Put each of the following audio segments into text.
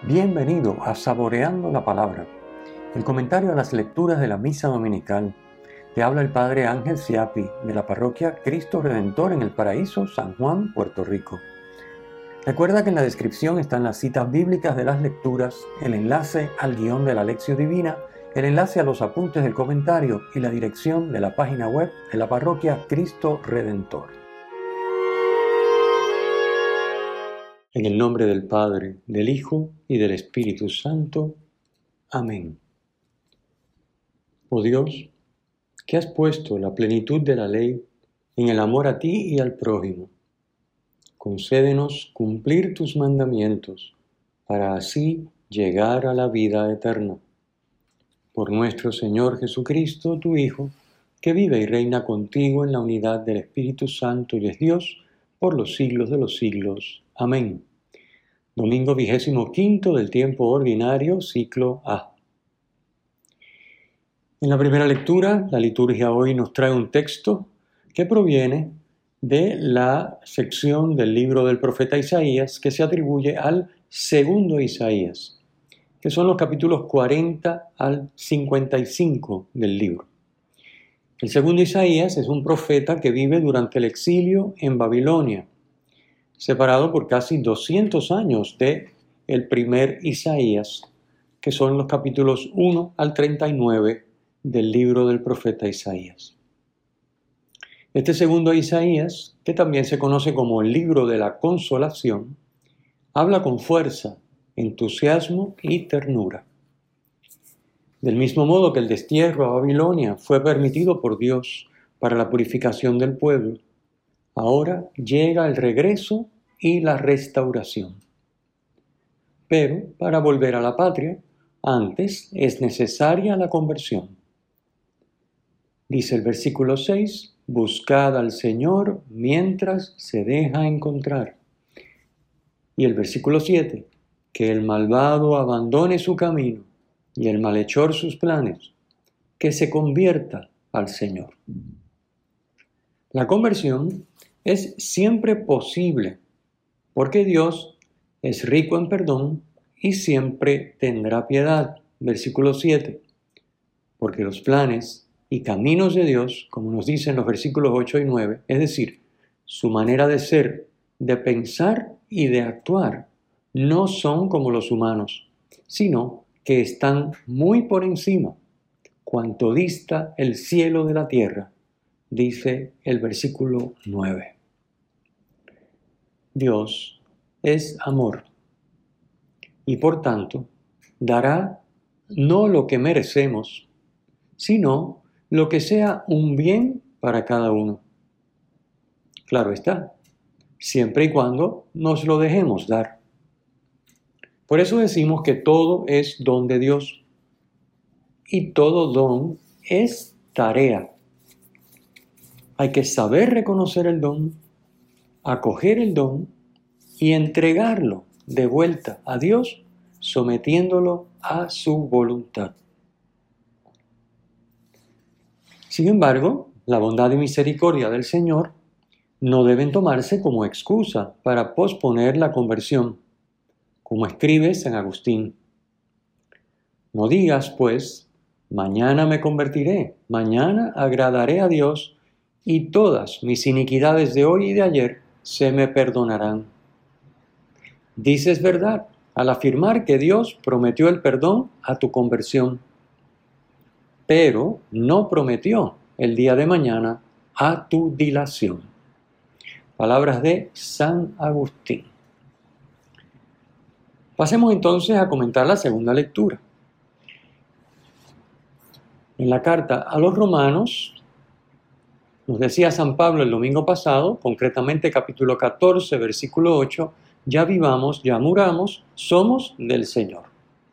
Bienvenido a Saboreando la Palabra, el comentario a las lecturas de la Misa Dominical. Te habla el Padre Ángel Siapi, de la parroquia Cristo Redentor en el Paraíso, San Juan, Puerto Rico. Recuerda que en la descripción están las citas bíblicas de las lecturas, el enlace al guión de la Lección Divina, el enlace a los apuntes del comentario y la dirección de la página web de la parroquia Cristo Redentor. En el nombre del Padre, del Hijo y del Espíritu Santo. Amén. Oh Dios, que has puesto la plenitud de la ley en el amor a ti y al prójimo, concédenos cumplir tus mandamientos para así llegar a la vida eterna. Por nuestro Señor Jesucristo, tu Hijo, que vive y reina contigo en la unidad del Espíritu Santo y es Dios por los siglos de los siglos. Amén. Domingo 25 del tiempo ordinario, ciclo A. En la primera lectura, la liturgia hoy nos trae un texto que proviene de la sección del libro del profeta Isaías que se atribuye al segundo Isaías, que son los capítulos 40 al 55 del libro. El segundo Isaías es un profeta que vive durante el exilio en Babilonia, separado por casi 200 años de el primer Isaías, que son los capítulos 1 al 39 del libro del profeta Isaías. Este segundo Isaías, que también se conoce como el libro de la consolación, habla con fuerza, entusiasmo y ternura. Del mismo modo que el destierro a Babilonia fue permitido por Dios para la purificación del pueblo, ahora llega el regreso y la restauración. Pero para volver a la patria, antes es necesaria la conversión. Dice el versículo 6, buscad al Señor mientras se deja encontrar. Y el versículo 7, que el malvado abandone su camino y el malhechor sus planes, que se convierta al Señor. La conversión es siempre posible, porque Dios es rico en perdón y siempre tendrá piedad. Versículo 7. Porque los planes y caminos de Dios, como nos dicen los versículos 8 y 9, es decir, su manera de ser, de pensar y de actuar, no son como los humanos, sino que están muy por encima, cuanto dista el cielo de la tierra, dice el versículo 9. Dios es amor y por tanto dará no lo que merecemos, sino lo que sea un bien para cada uno. Claro está, siempre y cuando nos lo dejemos dar. Por eso decimos que todo es don de Dios y todo don es tarea. Hay que saber reconocer el don, acoger el don y entregarlo de vuelta a Dios, sometiéndolo a su voluntad. Sin embargo, la bondad y misericordia del Señor no deben tomarse como excusa para posponer la conversión, como escribe San Agustín. No digas, pues, mañana me convertiré, mañana agradaré a Dios y todas mis iniquidades de hoy y de ayer se me perdonarán. Dices verdad al afirmar que Dios prometió el perdón a tu conversión, pero no prometió el día de mañana a tu dilación. Palabras de San Agustín. Pasemos entonces a comentar la segunda lectura. En la carta a los Romanos, nos decía San Pablo el domingo pasado, concretamente capítulo 14, versículo 8, ya vivamos, ya muramos, somos del Señor.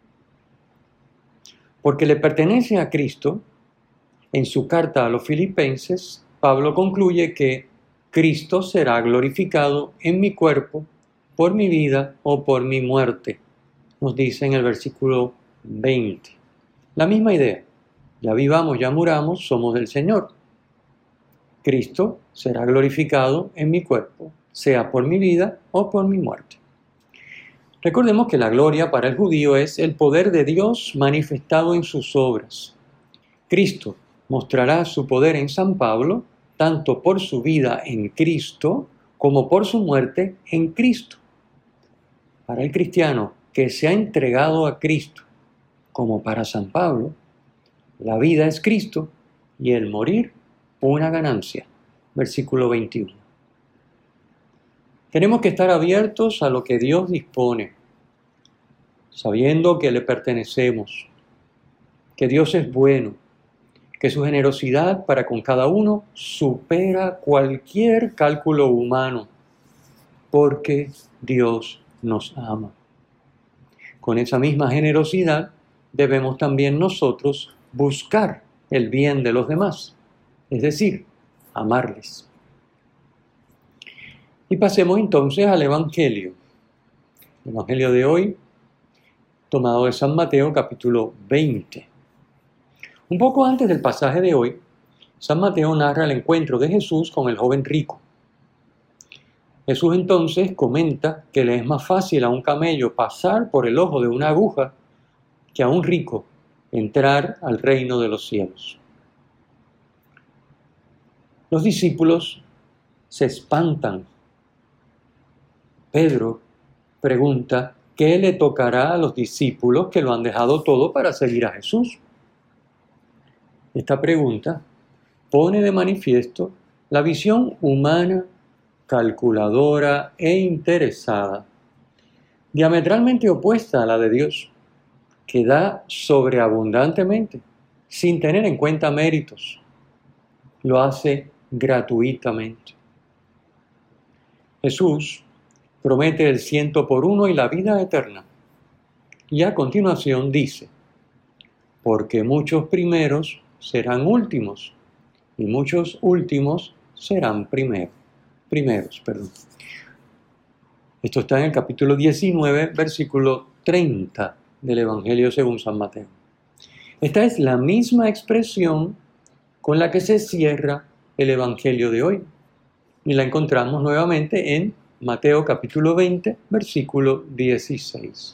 Porque le pertenece a Cristo, en su carta a los Filipenses, Pablo concluye que Cristo será glorificado en mi cuerpo, por mi vida o por mi muerte. Nos dice en el versículo 20. La misma idea, ya vivamos, ya muramos, somos del Señor. Cristo será glorificado en mi cuerpo, sea por mi vida o por mi muerte. Recordemos que la gloria para el judío es el poder de Dios manifestado en sus obras. Cristo mostrará su poder en San Pablo, tanto por su vida en Cristo como por su muerte en Cristo. Para el cristiano que se ha entregado a Cristo, como para San Pablo, la vida es Cristo y el morir una ganancia. Versículo 21. Tenemos que estar abiertos a lo que Dios dispone, sabiendo que le pertenecemos, que Dios es bueno, que su generosidad para con cada uno supera cualquier cálculo humano, porque Dios nos ama. Con esa misma generosidad debemos también nosotros buscar el bien de los demás, es decir, amarles. Y pasemos entonces al Evangelio. El Evangelio de hoy, tomado de San Mateo, capítulo 20. Un poco antes del pasaje de hoy, San Mateo narra el encuentro de Jesús con el joven rico. Jesús entonces comenta que le es más fácil a un camello pasar por el ojo de una aguja que a un rico entrar al reino de los cielos. Los discípulos se espantan. Pedro pregunta qué le tocará a los discípulos que lo han dejado todo para seguir a Jesús. Esta pregunta pone de manifiesto la visión humana, calculadora e interesada, diametralmente opuesta a la de Dios, que da sobreabundantemente, sin tener en cuenta méritos. Lo hace gratuitamente. Jesús promete el 100 por 1 y la vida eterna. Y a continuación dice, porque muchos primeros serán últimos, y muchos últimos serán primeros. Esto está en el capítulo 19, versículo 30 del Evangelio según San Mateo. Esta es la misma expresión con la que se cierra el Evangelio de hoy. Y la encontramos nuevamente en Mateo capítulo 20, versículo 16.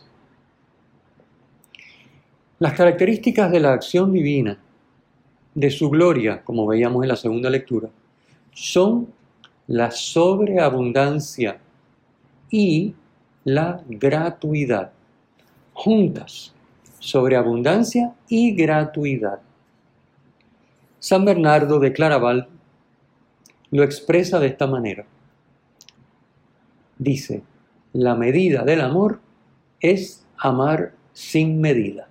Las características de la acción divina, de su gloria, como veíamos en la segunda lectura, son la sobreabundancia y la gratuidad. Juntas, sobreabundancia y gratuidad. San Bernardo de Claraval lo expresa de esta manera. Dice, la medida del amor es amar sin medida.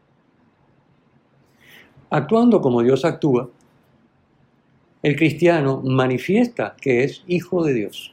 Actuando como Dios actúa, el cristiano manifiesta que es hijo de Dios.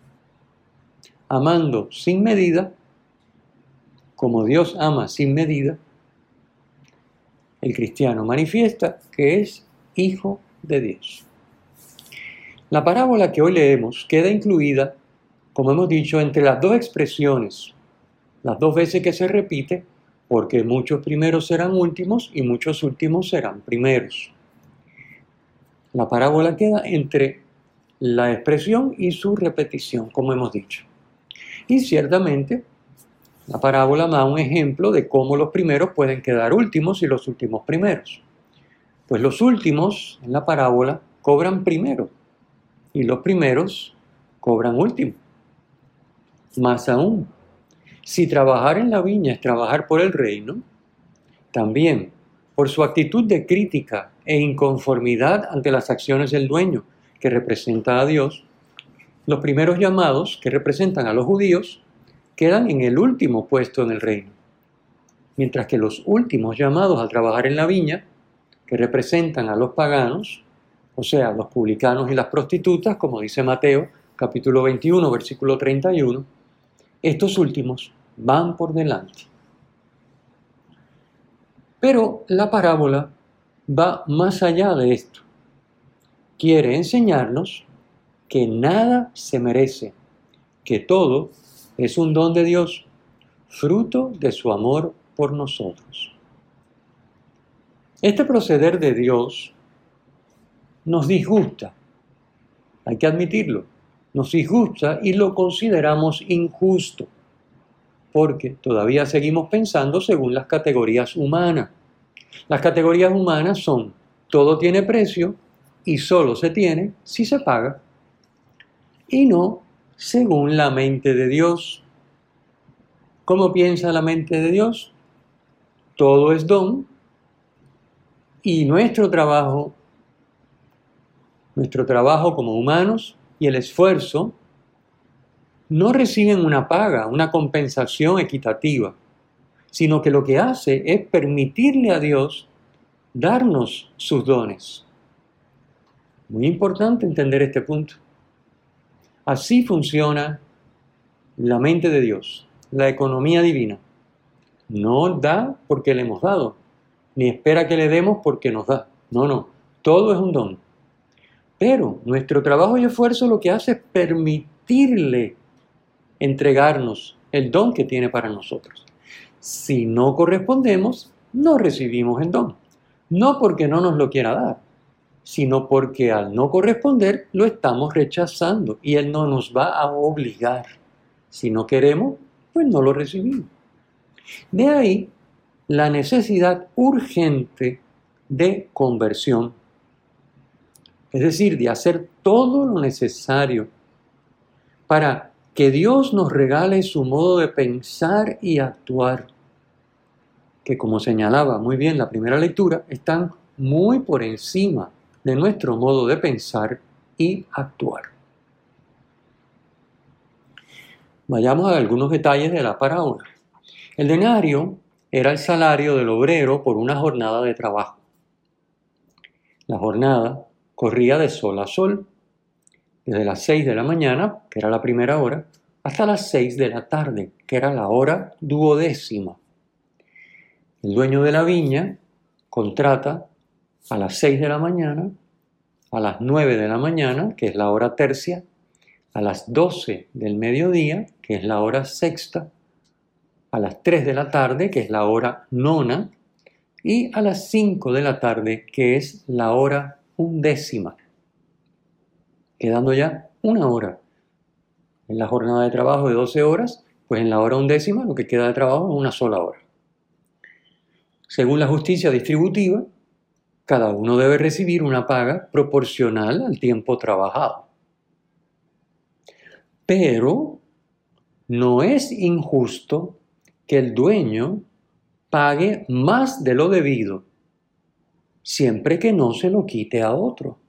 Amando sin medida, como Dios ama sin medida, el cristiano manifiesta que es hijo de Dios. La parábola que hoy leemos queda incluida, como hemos dicho, entre las dos expresiones, las dos veces que se repite, porque muchos primeros serán últimos y muchos últimos serán primeros. La parábola queda entre la expresión y su repetición, como hemos dicho. Y ciertamente, la parábola da un ejemplo de cómo los primeros pueden quedar últimos y los últimos primeros. Pues los últimos en la parábola cobran primero y los primeros cobran último. Más aún, si trabajar en la viña es trabajar por el reino, también por su actitud de crítica e inconformidad ante las acciones del dueño, que representa a Dios, los primeros llamados, que representan a los judíos, quedan en el último puesto en el reino, mientras que los últimos llamados a trabajar en la viña, que representan a los paganos, o sea, los publicanos y las prostitutas, como dice Mateo, capítulo 21, versículo 31, estos últimos van por delante. Pero la parábola va más allá de esto. Quiere enseñarnos que nada se merece, que todo es un don de Dios, fruto de su amor por nosotros. Este proceder de Dios nos disgusta, hay que admitirlo, nos disgusta y lo consideramos injusto, porque todavía seguimos pensando según las categorías humanas. Las categorías humanas son: todo tiene precio y solo se tiene si se paga. Y no según la mente de Dios. ¿Cómo piensa la mente de Dios? Todo es don y nuestro trabajo como humanos y el esfuerzo no reciben una paga, una compensación equitativa, sino que lo que hace es permitirle a Dios darnos sus dones. Muy importante entender este punto. Así funciona la mente de Dios, la economía divina. No da porque le hemos dado, ni espera que le demos porque nos da. No, todo es un don. Pero nuestro trabajo y esfuerzo lo que hace es permitirle entregarnos el don que tiene para nosotros. Si no correspondemos, no recibimos el don. No porque no nos lo quiera dar, sino porque al no corresponder lo estamos rechazando y Él no nos va a obligar. Si no queremos, pues no lo recibimos. De ahí la necesidad urgente de conversión, es decir, de hacer todo lo necesario para que Dios nos regale su modo de pensar y actuar, que como señalaba muy bien la primera lectura, están muy por encima de nuestro modo de pensar y actuar. Vayamos a algunos detalles de la parábola. El denario era el salario del obrero por una jornada de trabajo. La jornada corría de sol a sol, desde las 6 de la mañana, que era la primera hora, hasta las 6 de la tarde, que era la hora duodécima. El dueño de la viña contrata a las 6 de la mañana, a las 9 de la mañana, que es la hora tercia, a las 12 del mediodía, que es la hora sexta, a las 3 de la tarde, que es la hora nona, y a las 5 de la tarde, que es la hora undécima, quedando ya una hora. En la jornada de trabajo de 12 horas, pues en la hora undécima lo que queda de trabajo es una sola hora. Según la justicia distributiva, cada uno debe recibir una paga proporcional al tiempo trabajado. Pero no es injusto que el dueño pague más de lo debido, siempre que no se lo quite a otro.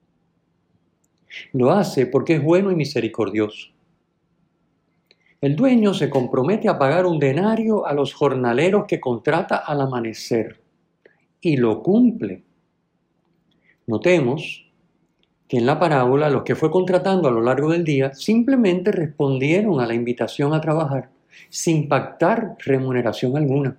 Lo hace porque es bueno y misericordioso. El dueño se compromete a pagar un denario a los jornaleros que contrata al amanecer y lo cumple. Notemos que en la parábola los que fue contratando a lo largo del día simplemente respondieron a la invitación a trabajar sin pactar remuneración alguna.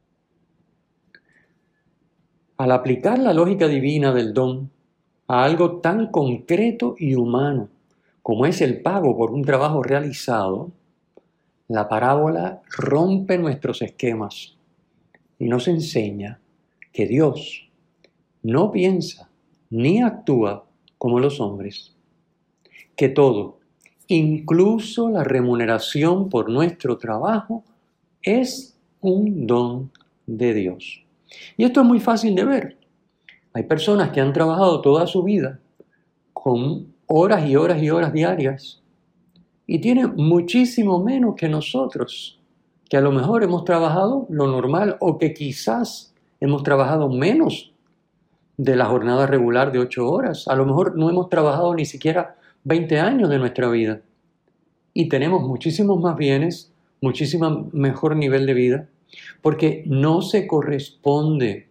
Al aplicar la lógica divina del don a algo tan concreto y humano como es el pago por un trabajo realizado, la parábola rompe nuestros esquemas y nos enseña que Dios no piensa ni actúa como los hombres, que todo, incluso la remuneración por nuestro trabajo, es un don de Dios. Y esto es muy fácil de ver. Hay personas que han trabajado toda su vida con horas y horas y horas diarias y tienen muchísimo menos que nosotros, que a lo mejor hemos trabajado lo normal o que quizás hemos trabajado menos de la jornada regular de 8 horas. A lo mejor no hemos trabajado ni siquiera 20 años de nuestra vida y tenemos muchísimos más bienes, muchísimo mejor nivel de vida, porque no se corresponde.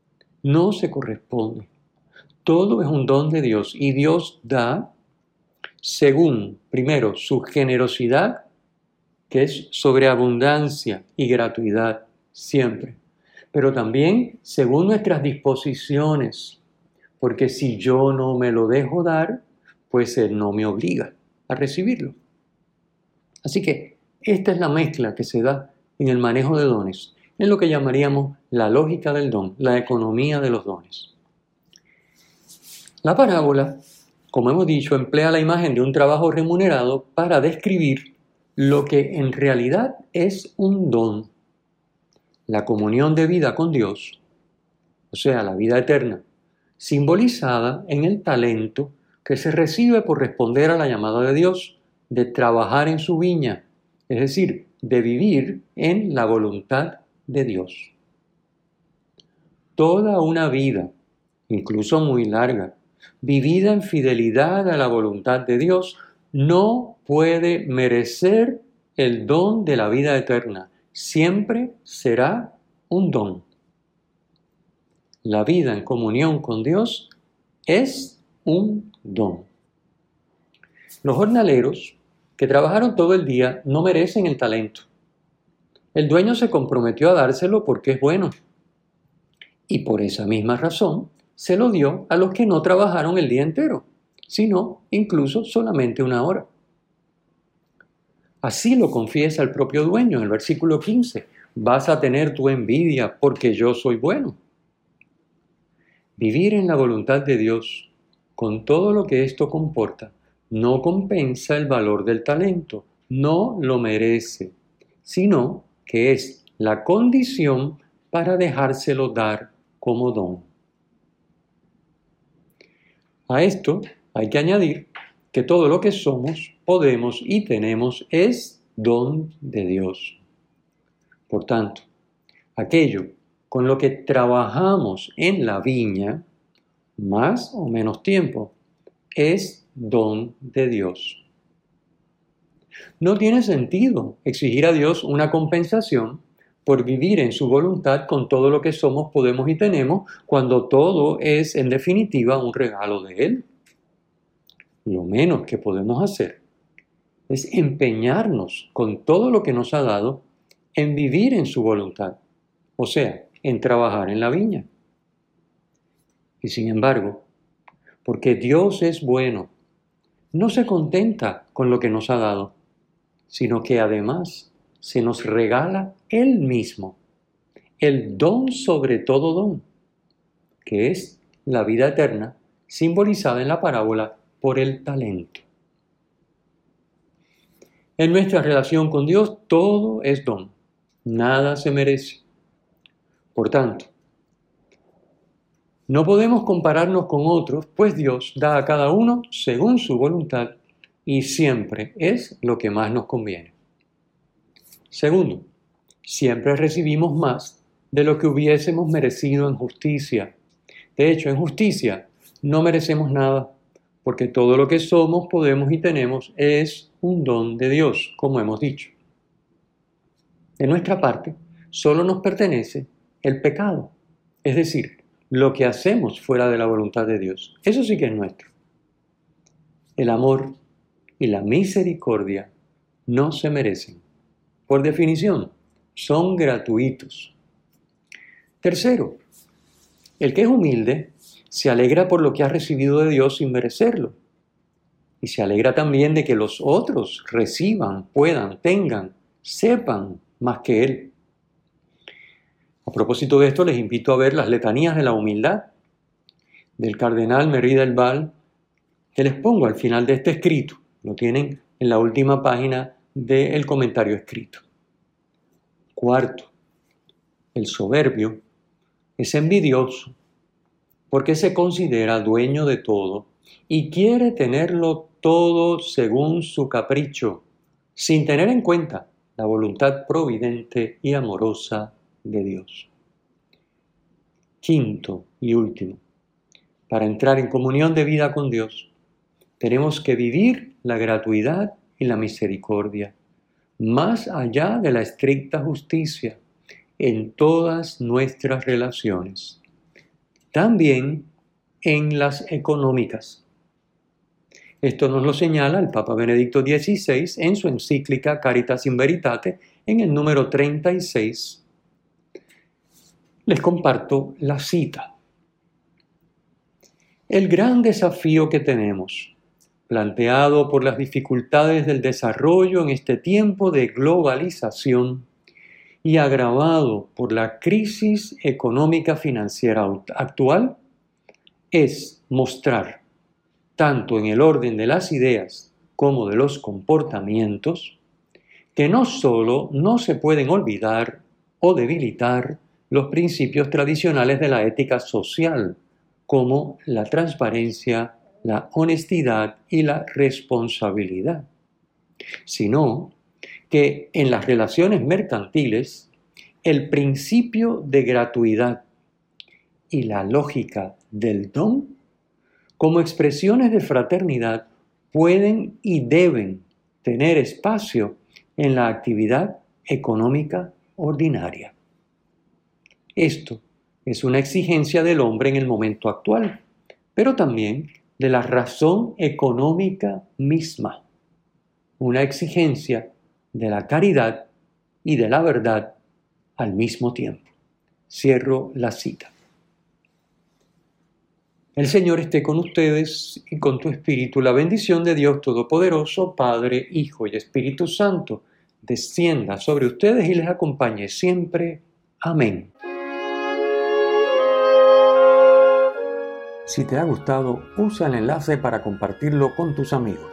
Todo es un don de Dios y Dios da según, primero, su generosidad, que es sobreabundancia y gratuidad siempre, pero también según nuestras disposiciones, porque si yo no me lo dejo dar, pues Él no me obliga a recibirlo. Así que esta es la mezcla que se da en el manejo de dones, en lo que llamaríamos la lógica del don, la economía de los dones. La parábola, como hemos dicho, emplea la imagen de un trabajo remunerado para describir lo que en realidad es un don, la comunión de vida con Dios, o sea, la vida eterna, simbolizada en el talento que se recibe por responder a la llamada de Dios de trabajar en su viña, es decir, de vivir en la voluntad de Dios. Toda una vida, incluso muy larga, vivida en fidelidad a la voluntad de Dios, no puede merecer el don de la vida eterna. Siempre será un don. La vida en comunión con Dios es un don. Los jornaleros que trabajaron todo el día no merecen el talento. El dueño se comprometió a dárselo porque es bueno. Y por esa misma razón se lo dio a los que no trabajaron el día entero, sino incluso solamente una hora. Así lo confiesa el propio dueño en el versículo 15. Vas a tener tu envidia porque yo soy bueno. Vivir en la voluntad de Dios, con todo lo que esto comporta, no compensa el valor del talento, no lo merece, sino que es la condición para dejárselo dar como don. A esto hay que añadir que todo lo que somos, podemos y tenemos es don de Dios. Por tanto, aquello con lo que trabajamos en la viña, más o menos tiempo, es don de Dios. No tiene sentido exigir a Dios una compensación por vivir en su voluntad con todo lo que somos, podemos y tenemos, cuando todo es, en definitiva, un regalo de Él. Lo menos que podemos hacer es empeñarnos con todo lo que nos ha dado en vivir en su voluntad, o sea, en trabajar en la viña. Y sin embargo, porque Dios es bueno, no se contenta con lo que nos ha dado, sino que además se nos regala Él mismo, el don sobre todo don, que es la vida eterna, simbolizada en la parábola por el talento. En nuestra relación con Dios todo es don, nada se merece. Por tanto, no podemos compararnos con otros, pues Dios da a cada uno según su voluntad y siempre es lo que más nos conviene. Segundo, siempre recibimos más de lo que hubiésemos merecido en justicia. De hecho, en justicia no merecemos nada, porque todo lo que somos, podemos y tenemos es un don de Dios, como hemos dicho. De nuestra parte, solo nos pertenece el pecado, es decir, lo que hacemos fuera de la voluntad de Dios. Eso sí que es nuestro. El amor y la misericordia no se merecen. Por definición, son gratuitos. Tercero, el que es humilde se alegra por lo que ha recibido de Dios sin merecerlo. Y se alegra también de que los otros reciban, puedan, tengan, sepan más que él. A propósito de esto, les invito a ver las letanías de la humildad del cardenal Merry del Val, que les pongo al final de este escrito. Lo tienen en la última página del comentario escrito. Cuarto, el soberbio es envidioso porque se considera dueño de todo y quiere tenerlo todo según su capricho, sin tener en cuenta la voluntad providente y amorosa de Dios. Quinto y último, para entrar en comunión de vida con Dios, tenemos que vivir la gratuidad y la misericordia, más allá de la estricta justicia, en todas nuestras relaciones, también en las económicas. Esto nos lo señala el Papa Benedicto XVI en su encíclica Caritas in Veritate, en el número 36. Les comparto la cita. El gran desafío que tenemos, planteado por las dificultades del desarrollo en este tiempo de globalización y agravado por la crisis económica financiera actual, es mostrar, tanto en el orden de las ideas como de los comportamientos, que no solo no se pueden olvidar o debilitar los principios tradicionales de la ética social, como la transparencia, la honestidad y la responsabilidad, sino que en las relaciones mercantiles el principio de gratuidad y la lógica del don, como expresiones de fraternidad, pueden y deben tener espacio en la actividad económica ordinaria. Esto es una exigencia del hombre en el momento actual, pero también de la razón económica misma, una exigencia de la caridad y de la verdad al mismo tiempo. Cierro la cita. El Señor esté con ustedes y con tu espíritu. La bendición de Dios Todopoderoso, Padre, Hijo y Espíritu Santo, descienda sobre ustedes y les acompañe siempre. Amén. Si te ha gustado, usa el enlace para compartirlo con tus amigos.